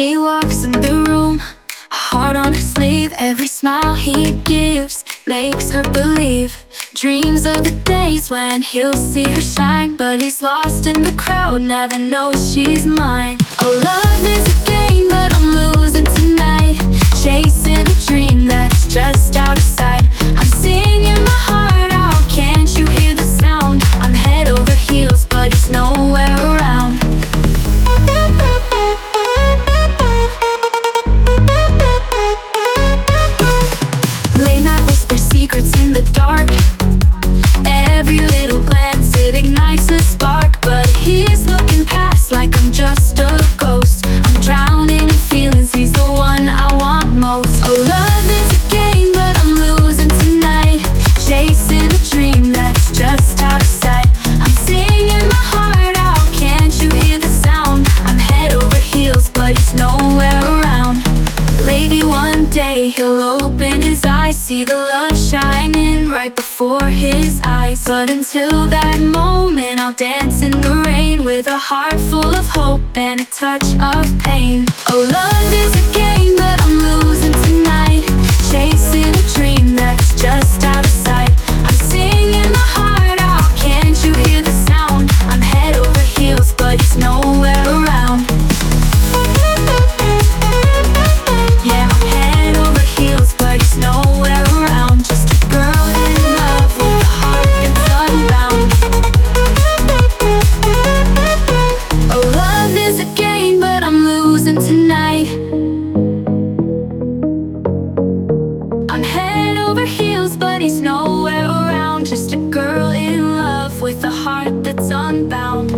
he walks in the room, a heart on his sleeve. Every smile he gives makes her believe. Dreams of the days when he'll see her shine, but he's lost in the crowd, never knows she's mine. Oh, love is a game, but I'm losing tonight, chasing a dream that's just out of sight. I'm singing my heart out, can't you hear the sound? I'm head over heels, but he's nowhere around. Late night whisper secrets in the dark. Every little glance, it ignites a spark. But he's looking past like I'm just a ghost. I'm drowning in feelings, he's the one I want most. Oh, love is a game, but I'm losing tonight, chasing a dream that's just out of sight. I'm singing my heart out, can't you hear the sound? I'm head over heels, but he's nowhere around. Maybe one day he'll open his eyes, see the love shining right before his eyes. But until that moment, I'll dance in the rain with a heart full of hope and a touch of pain. Oh, love is a game, but I'm losing tonight, chasing a dream that's just out of sight. I'm singing my heart out, can't you hear the sound? I'm head over heels, but he's nowhere around. Yeah, I'm head over heels, but he's nowhere around. Just a girl in love with a heart that's unbound. Oh, love is a game, but I'm losing tonight. I'm head over heels, but he's nowhere around. Just a girl in love with a heart that's unbound.